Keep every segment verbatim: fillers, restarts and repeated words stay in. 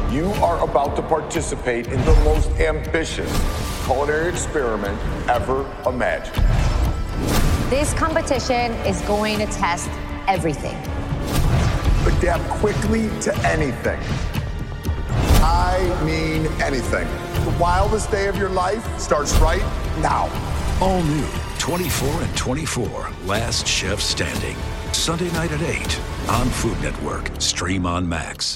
You are about to participate in the most ambitious culinary experiment ever imagined. This competition is going to test everything. Adapt quickly to anything. I mean anything. The wildest day of your life starts right now. All new twenty-four and twenty-four, Last Chef Standing. Sunday night at eight on Food Network. Stream on Max.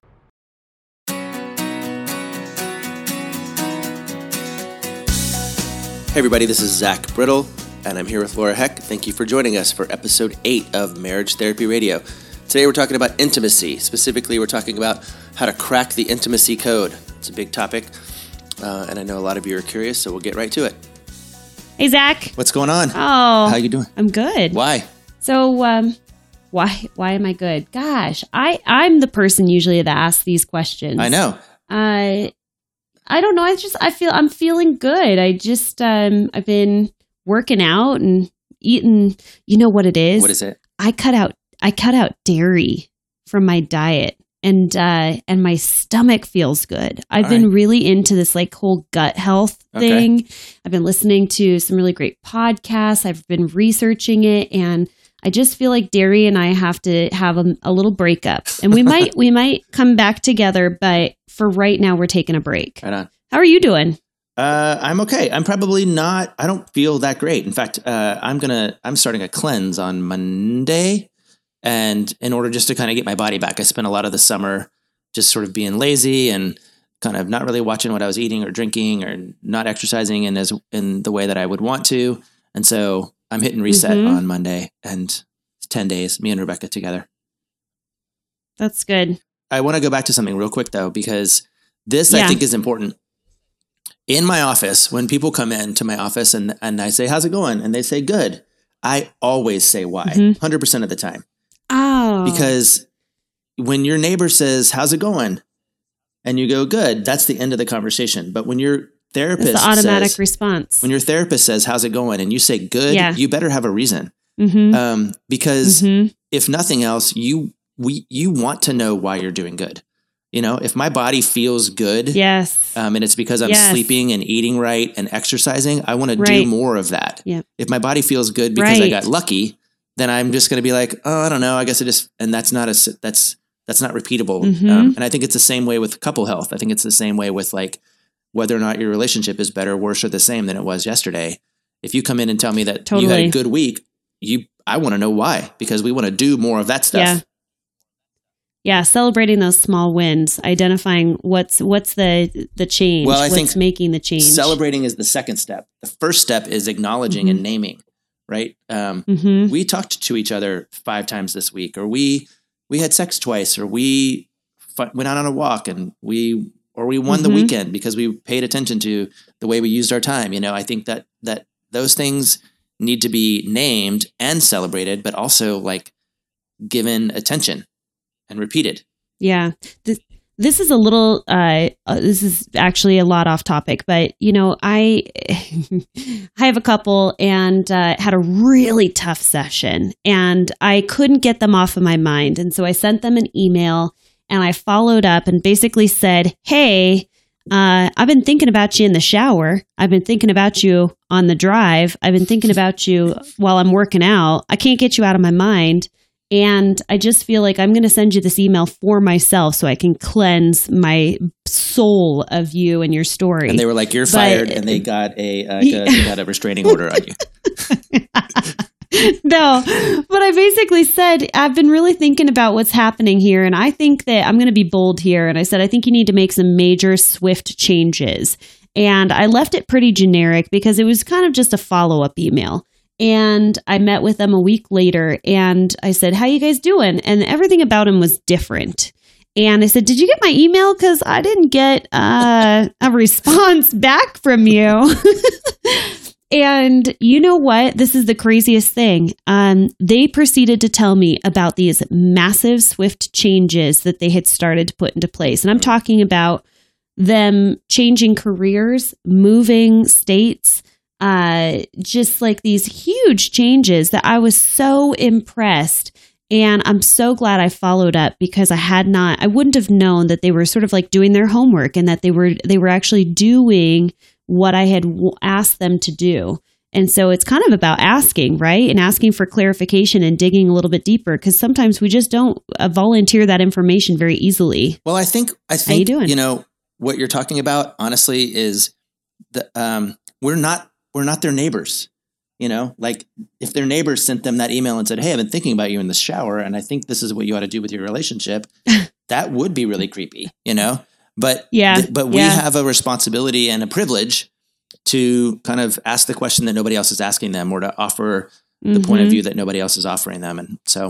Hey everybody, this is Zach Brittle, and I'm here with Laura Heck. Thank you for joining us for episode eight of Marriage Therapy Radio. Today we're talking about intimacy. Specifically, we're talking about how to crack the intimacy code. It's a big topic, uh, and I know a lot of you are curious, so we'll get right to it. Hey, Zach. What's going on? Oh. How you doing? I'm good. Why? So, um, why why am I good? Gosh, I, I'm the person usually that asks these questions. I know. Uh, I don't know. I just, I feel, I'm feeling good. I just, um, I've been working out and eating, you know what it is? What is it? I cut out, I cut out dairy from my diet and, uh, and my stomach feels good. I've All been right. really into this like whole gut health thing. Okay. I've been listening to some really great podcasts. I've been researching it, and I just feel like dairy and I have to have a, a little breakup, and we might, we might come back together, but for right now we're taking a break. Right on. How are you doing? Uh, I'm okay. I'm probably not, I don't feel that great. In fact, uh, I'm going to, I'm starting a cleanse on Monday. And in order just to kind of get my body back, I spent a lot of the summer just sort of being lazy and kind of not really watching what I was eating or drinking or not exercising in as, in the way that I would want to. And so I'm hitting reset Mm-hmm. on Monday, and it's ten days, me and Rebecca together. That's good. I want to go back to something real quick though, because this I Yeah. think is important. In my office, when people come in to my office and, and I say, how's it going? And they say, good. I always say why, Mm-hmm. one hundred percent of the time. Oh, Because when your neighbor says, how's it going? And you go, good, that's the end of the conversation. But when your therapist that's the automatic says, response. when your therapist says, how's it going? And you say, good, Yeah. you better have a reason. Mm-hmm. Um, because Mm-hmm. if nothing else, you, we, you want to know why you're doing good. You know, if my body feels good, Yes. um, and it's because I'm Yes. sleeping and eating right and exercising, I want to do Right. more of that. Yeah. If my body feels good because I Right. got lucky, then I'm just going to be like, oh, I don't know. I guess I just, and that's not a, that's, that's not repeatable. Mhm. Um, and I think it's the same way with couple health. I think it's the same way with like whether or not your relationship is better, worse, or the same than it was yesterday. If you come in and tell me that you had Totally. a good week, you, I want to know why, because we want to do more of that stuff. Yeah. Yeah, celebrating those small wins, identifying what's what's the the change, Well, I what's think making the change. Celebrating is the second step. The first step is acknowledging Mhm. and naming, right? Um, Mm-hmm. we talked to each other five times this week, or we we had sex twice, or we f- went out on a walk, and we or we won the Mhm. weekend because we paid attention to the way we used our time. You know, I think that that those things need to be named and celebrated, but also like given attention and repeated. Yeah. This, this is a little, uh, uh, this is actually a lot off topic, but you know, I, I have a couple and uh, had a really tough session, and I couldn't get them off of my mind. And so I sent them an email and I followed up and basically said, hey, uh, I've been thinking about you in the shower. I've been thinking about you on the drive. I've been thinking about you while I'm working out. I can't get you out of my mind. And I just feel like I'm going to send you this email for myself so I can cleanse my soul of you and your story. And they were like, "You're But- fired," and they got a uh, they got a restraining order on you. No, but I basically said, I've been really thinking about what's happening here. And I think that I'm going to be bold here. And I said, I think you need to make some major swift changes. And I left it pretty generic because it was kind of just a follow-up email. And I met with them a week later and I said, how you guys doing? And everything about him was different. And I said, did you get my email? Because I didn't get uh, a response back from you. And you know what? This is the craziest thing. Um, they proceeded to tell me about these massive, swift changes that they had started to put into place. And I'm talking about them changing careers, moving states, uh, just like these huge changes that I was so impressed. And I'm so glad I followed up because I had not, I wouldn't have known that they were sort of like doing their homework and that they were, they were actually doing what I had w- asked them to do. And so it's kind of about asking, right? And asking for clarification and digging a little bit deeper because sometimes we just don't uh, volunteer that information very easily. Well, I think, I think, How you doing? you know, what you're talking about, honestly, is the, um, we're not, we're not their neighbors. You know, like if their neighbors sent them that email and said, hey, I've been thinking about you in the shower and I think this is what you ought to do with your relationship, that would be really creepy, you know? But yeah, th- but we yeah. have a responsibility and a privilege to kind of ask the question that nobody else is asking them or to offer the Mm-hmm. point of view that nobody else is offering them. And so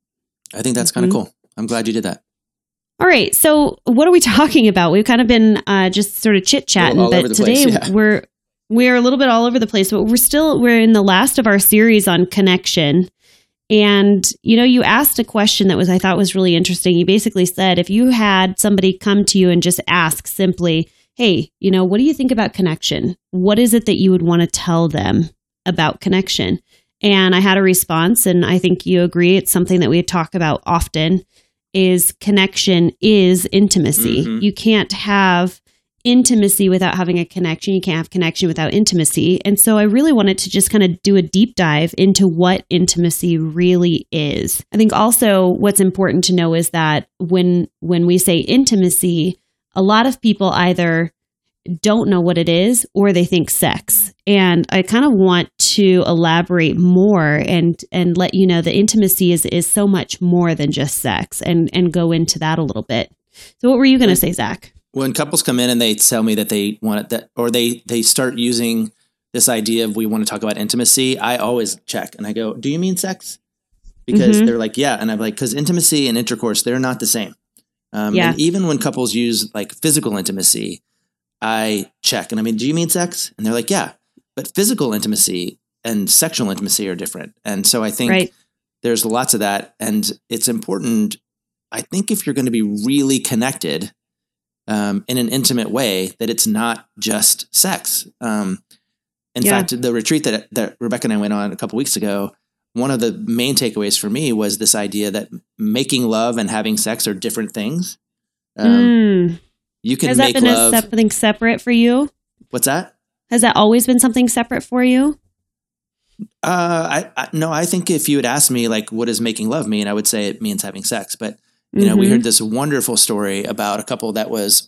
I think that's kind of Mm-hmm. cool. I'm glad you did that. All right. So what are we talking about? We've kind of been uh, just sort of chit chatting, All over but the today place, yeah. we're we're a little bit all over the place, but we're still we're in the last of our series on connection. And you know, you asked a question that was I thought was really interesting. You basically said if you had somebody come to you and just ask simply, "Hey, you know, what do you think about connection? What is it that you would want to tell them about connection?" And I had a response, and I think you agree. It's something that we talk about often. Is connection is intimacy. Mm-hmm. You can't have intimacy without having a connection. You can't have connection without intimacy. And so I really wanted to just kind of do a deep dive into what intimacy really is. I think also what's important to know is that when when we say intimacy, a lot of people either don't know what it is or they think sex. And I kind of want to elaborate more and and let you know that intimacy is is so much more than just sex and and go into that a little bit. So what were you going to say, Zach? When couples come in and they tell me that they want it, that, or they, they start using this idea of we want to talk about intimacy, I always check and I go, do you mean sex? Because Mm-hmm. they're like, yeah. And I'm like, because intimacy and intercourse, they're not the same. Um, Yeah. And even when couples use like physical intimacy, I check and I mean, do you mean sex? And they're like, yeah, but physical intimacy and sexual intimacy are different. And so I think Right. there's lots of that. And it's important. I think if you're going to be really connected um, in an intimate way, that it's not just sex. Um, in Yeah. fact, the retreat that, that Rebecca and I went on a couple weeks ago, one of the main takeaways for me was this idea that making love and having sex are different things. Um, Mm. You can Has that make been love. a, something separate for you? What's that? Has that always been something separate for you? Uh, I, I no, I think if you had asked me like, what does making love mean? I would say it means having sex. But you know, we Mhm. heard this wonderful story about a couple that was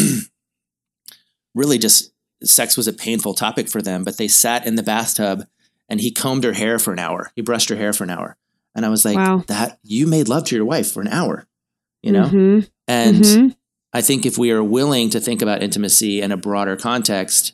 really just sex was a painful topic for them, but they sat in the bathtub and he combed her hair for an hour. He brushed her hair for an hour. And I was like, Wow. that you made love to your wife for an hour, you know? Mhm. And Mhm. I think if we are willing to think about intimacy in a broader context,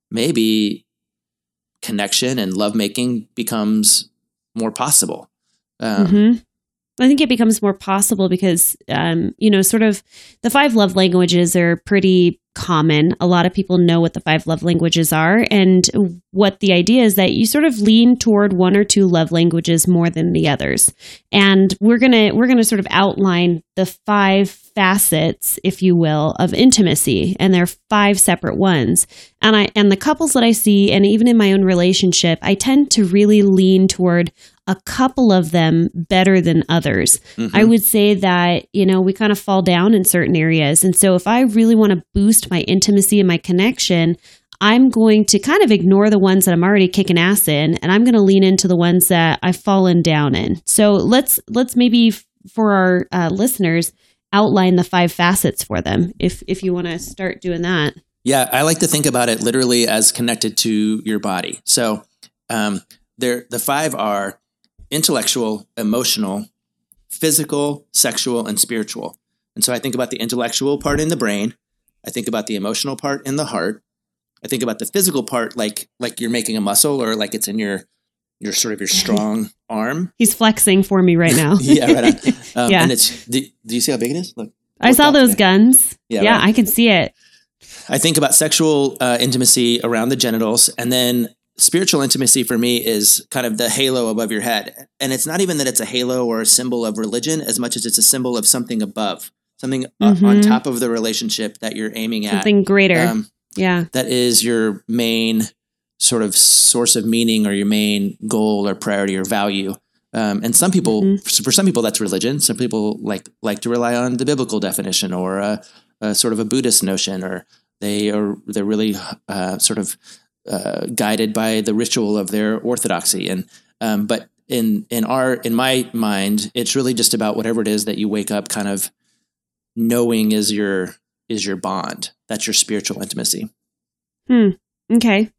maybe connection and lovemaking becomes more possible. Um, Mhm. I think it becomes more possible because, um, you know, sort of the five love languages are pretty common. A lot of people know what the five love languages are. And what the idea is that you sort of lean toward one or two love languages more than the others. And we're going to, we're going to sort of outline the five facets, if you will, of intimacy. And there are five separate ones. And I, and the couples that I see, and even in my own relationship, I tend to really lean toward a couple of them better than others. Mm-hmm. I would say that, you know, we kind of fall down in certain areas. And so if I really want to boost my intimacy and my connection, I'm going to kind of ignore the ones that I'm already kicking ass in, and I'm going to lean into the ones that I've fallen down in. So let's, let's maybe for our uh, listeners, outline the five facets for them. If, if you want to start doing that. Yeah, I like to think about it literally as connected to your body. So um, there, the five are intellectual, emotional, physical, sexual, and spiritual. And so I think about the intellectual part in the brain. I think about the emotional part in the heart. I think about the physical part like like you're making a muscle or like it's in your your sort of your strong arm. He's flexing for me right now. Yeah, right on. Um, Yeah. And it's do, do you see how big it is? Look. I Worked saw out those today. guns. Yeah, Yeah, right. I can see it. I think about sexual uh, intimacy around the genitals, and then spiritual intimacy for me is kind of the halo above your head. And it's not even that it's a halo or a symbol of religion as much as it's a symbol of something above, something uh, Mhm. on top of the relationship that you're aiming at. Something greater. Um, Yeah. that is your main sort of source of meaning or your main goal or priority or value. Um, and some people, Mm-hmm. for, for some people, that's religion. Some people like like to rely on the biblical definition or a, a sort of a Buddhist notion, or they are they're really uh, sort of uh, guided by the ritual of their orthodoxy. And um, but in in our in my mind, it's really just about whatever it is that you wake up kind of knowing is your is your bond. That's your spiritual intimacy. Hmm. Okay.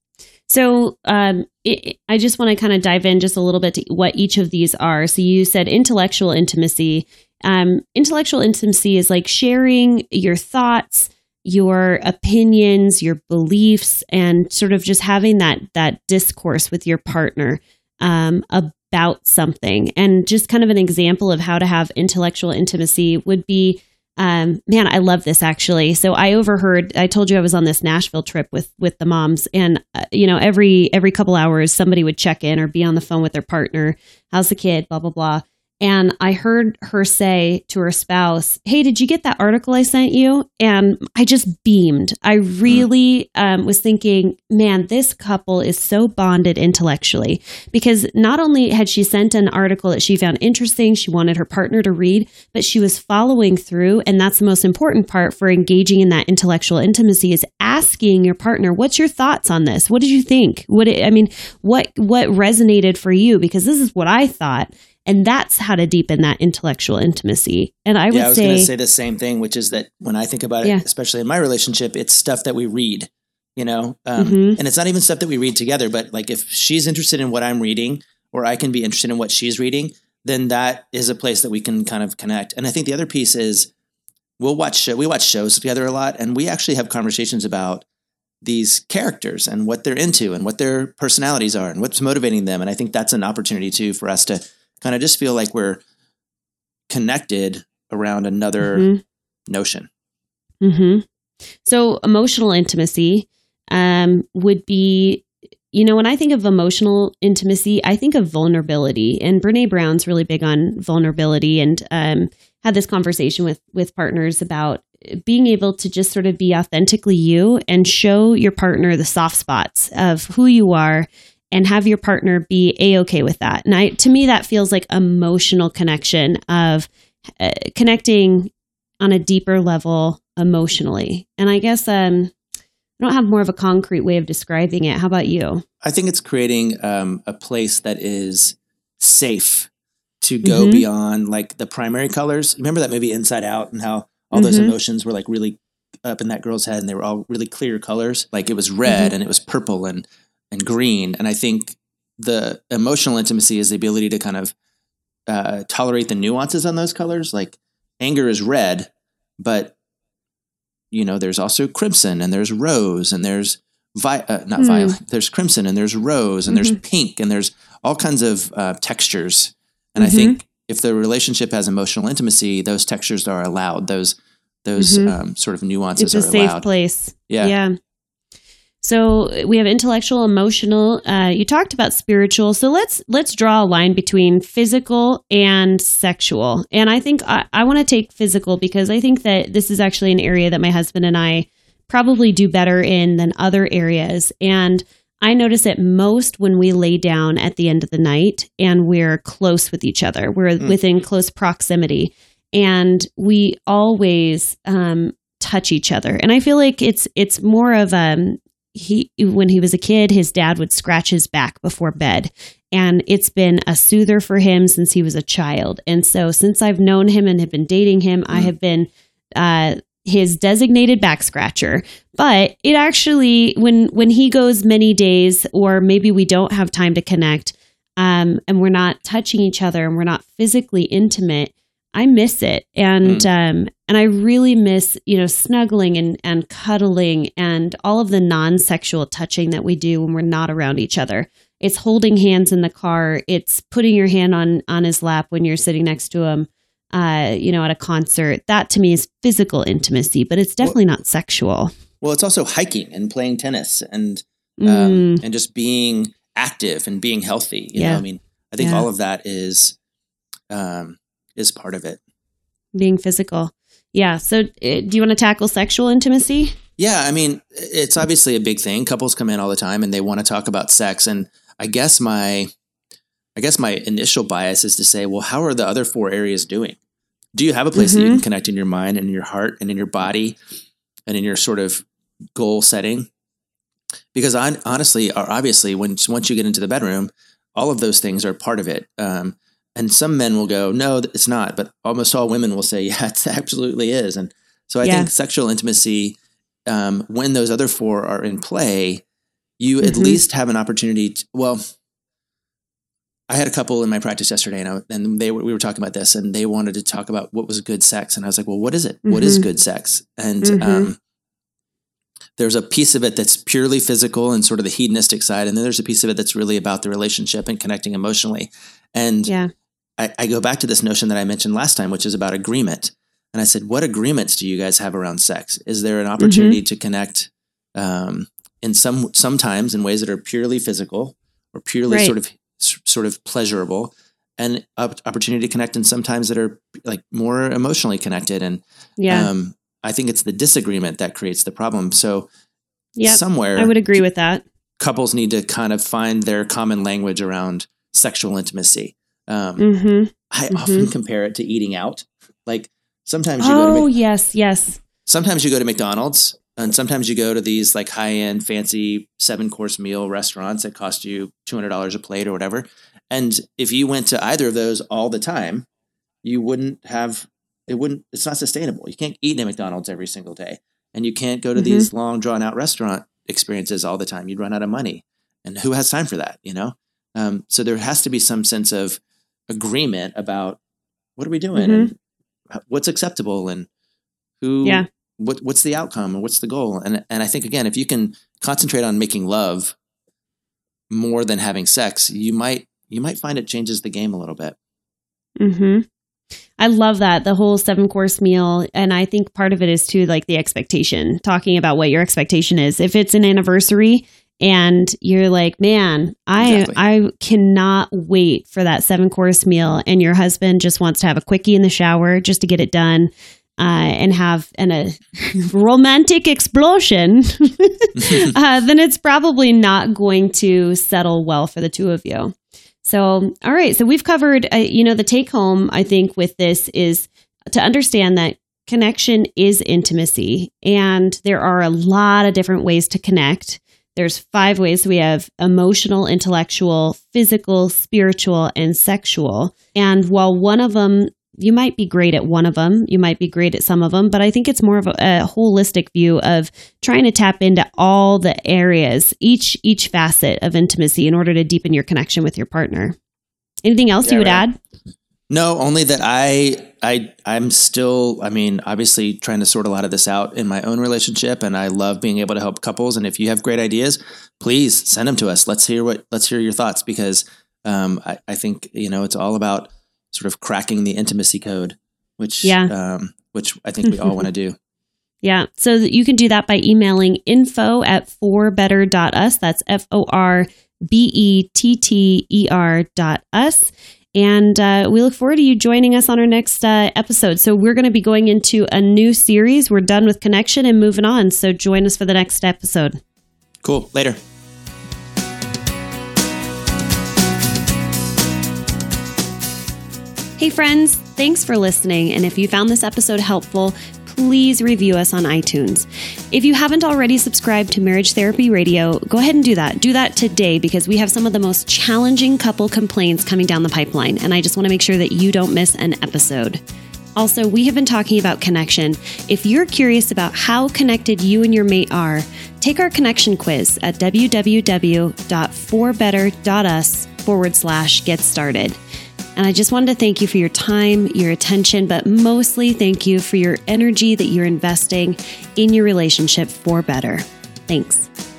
So um, it, I just want to kind of dive in just a little bit to what each of these are. So you said intellectual intimacy. Um, intellectual intimacy is like sharing your thoughts, your opinions, your beliefs, and sort of just having that that discourse with your partner um, about something. And just kind of an example of how to have intellectual intimacy would be, Um, man, I love this actually. So I overheard, I told you I was on this Nashville trip with, with the moms, and, uh, you know, every, every couple hours somebody would check in or be on the phone with their partner. How's the kid? Blah, blah, blah. And I heard her say to her spouse, hey, did you get that article I sent you? And I just beamed. I really um, was thinking, man, this couple is so bonded intellectually, because not only had she sent an article that she found interesting, she wanted her partner to read, but she was following through. And that's the most important part for engaging in that intellectual intimacy, is asking your partner, what's your thoughts on this? What did you think? What, I mean, what, what resonated for you? Because this is what I thought. And that's how to deepen that intellectual intimacy. And I would yeah, I was say, going to say the same thing, which is that when I think about it, Yeah. especially in my relationship, it's stuff that we read, you know, um, Mhm. and it's not even stuff that we read together, but like if she's interested in what I'm reading, or I can be interested in what she's reading, then that is a place that we can kind of connect. And I think the other piece is we'll watch show, we watch shows together a lot, and we actually have conversations about these characters and what they're into and what their personalities are and what's motivating them. And I think that's an opportunity too for us to kind of just feel like we're connected around another Mhm. notion. Mm-hmm. So emotional intimacy um, would be, you know, when I think of emotional intimacy, I think of vulnerability. And Brene Brown's really big on vulnerability, and um, had this conversation with with partners about being able to just sort of be authentically you and show your partner the soft spots of who you are, and have your partner be A-okay with that. And I, to me, that feels like emotional connection of uh, connecting on a deeper level emotionally. And I guess um, I don't have more of a concrete way of describing it. How about you? I think it's creating um, a place that is safe to go Mhm. beyond like the primary colors. Remember that movie Inside Out, and how all those Mhm. emotions were like really up in that girl's head, and they were all really clear colors. Like it was red Mhm. and it was purple and and green. And I think the emotional intimacy is the ability to kind of uh, tolerate the nuances on those colors. Like anger is red, but you know, there's also crimson and there's rose and there's vi- uh, not Hmm. violet. There's crimson and there's rose and there's Mhm. pink and there's all kinds of uh, textures. And Mhm. I think if the relationship has emotional intimacy, those textures are allowed. Those those Mhm. um, sort of nuances It's a are safe allowed. place. Yeah. Yeah. So we have intellectual, emotional. Uh, you talked about spiritual. So let's let's draw a line between physical and sexual. And I think I, I want to take physical, because I think that this is actually an area that my husband and I probably do better in than other areas. And I notice it most when we lay down at the end of the night and we're close with each other. We're Mm. within close proximity, and we always um, touch each other. And I feel like it's it's more of um he when he was a kid, his dad would scratch his back before bed, and it's been a soother for him since he was a child. And so since I've known him and have been dating him, I Mm. have been uh, his designated back scratcher. But it actually, when when he goes many days, or maybe we don't have time to connect, um, and we're not touching each other and we're not physically intimate, I miss it. And Mm. um, and I really miss, you know, snuggling and, and cuddling and all of the non-sexual touching that we do when we're not around each other. It's holding hands in the car. It's putting your hand on on his lap when you're sitting next to him, uh, you know, at a concert. That to me is physical intimacy, but it's definitely not sexual. Well, it's also hiking and playing tennis and um, Mm. and just being active and being healthy. You Yeah. know, I mean, I think Yeah. all of that is um, is part of it. Being physical. Yeah. So uh, do you want to tackle sexual intimacy? Yeah, I mean, it's obviously a big thing. Couples come in all the time and they want to talk about sex. And I guess my I guess my initial bias is to say, well, how are the other four areas doing? Do you have a place mm-hmm. that you can connect in your mind and in your heart and in your body and in your sort of goal setting? Because on, honestly, or obviously, when once you get into the bedroom, all of those things are part of it. Um, and some men will go, no, it's not. But almost all women will say, yeah, it absolutely is. And so I yeah. think sexual intimacy, um, when those other four are in play, you mm-hmm. at least have an opportunity to, well, I had a couple in my practice yesterday, and, I, and they we were talking about this, and they wanted to talk about what was good sex. And I was like, well, what is it? Mm-hmm. What is good sex? And mm-hmm. um, there's a piece of it that's purely physical and sort of the hedonistic side. And then there's a piece of it that's really about the relationship and connecting emotionally. And yeah. I, I go back to this notion that I mentioned last time, which is about agreement. And I said, what agreements do you guys have around sex? Is there an opportunity mm-hmm. to connect um, in some sometimes in ways that are purely physical or purely right. sort of sort of pleasurable, and opportunity to connect in sometimes that are like more emotionally connected? And yeah. um, I think it's the disagreement that creates the problem. So yep, somewhere I would agree with that. Couples need to kind of find their common language around sexual intimacy. Um, mm-hmm. I mm-hmm. often compare it to eating out. Like sometimes you oh, go to Mc- yes, yes. Sometimes you go to McDonald's, and sometimes you go to these like high-end fancy seven-course meal restaurants that cost you two hundred dollars a plate or whatever. And if you went to either of those all the time, you wouldn't have It wouldn't, it's not sustainable. You can't eat in McDonald's every single day, and you can't go to mm-hmm. these long drawn out restaurant experiences all the time. You'd run out of money, and who has time for that? You know? Um, so there has to be some sense of agreement about what are we doing mm-hmm. and what's acceptable and who, yeah. what, what's the outcome and what's the goal? And, and I think, again, if you can concentrate on making love more than having sex, you might, you might find it changes the game a little bit. Mm-hmm. I love that, the whole seven course meal. And I think part of it is too, like the expectation, talking about what your expectation is. If it's an anniversary and you're like, man, I, exactly. I cannot wait for that seven course meal. And your husband just wants to have a quickie in the shower just to get it done uh, and have an, a romantic explosion, uh, then it's probably not going to settle well for the two of you. So, all right. So we've covered, uh, you know, the take home, I think, with this is to understand that connection is intimacy. And there are a lot of different ways to connect. There's five ways. We have emotional, intellectual, physical, spiritual, and sexual. And while one of them, you might be great at one of them, you might be great at some of them, but I think it's more of a, a holistic view of trying to tap into all the areas, each each facet of intimacy in order to deepen your connection with your partner. Anything else yeah, you would right. add? No, only that I, I, I'm still, I mean, obviously trying to sort a lot of this out in my own relationship, and I love being able to help couples. And if you have great ideas, please send them to us. Let's hear what, let's hear your thoughts, because um, I, I think, you know, it's all about sort of cracking the intimacy code, which, yeah. um, which I think we all want to do. Yeah. So you can do that by emailing info at forbetter dot us. That's F O R B E T T E R dot us. And uh, we look forward to you joining us on our next uh, episode. So we're going to be going into a new series. We're done with connection and moving on. So join us for the next episode. Cool. Later. Hey friends, thanks for listening. And if you found this episode helpful, please review us on iTunes. If you haven't already subscribed to Marriage Therapy Radio, go ahead and do that. Do that today, because we have some of the most challenging couple complaints coming down the pipeline, and I just want to make sure that you don't miss an episode. Also, we have been talking about connection. If you're curious about how connected you and your mate are, take our connection quiz at www.forbetter.us forward slash get started. And I just wanted to thank you for your time, your attention, but mostly thank you for your energy that you're investing in your relationship for better. Thanks.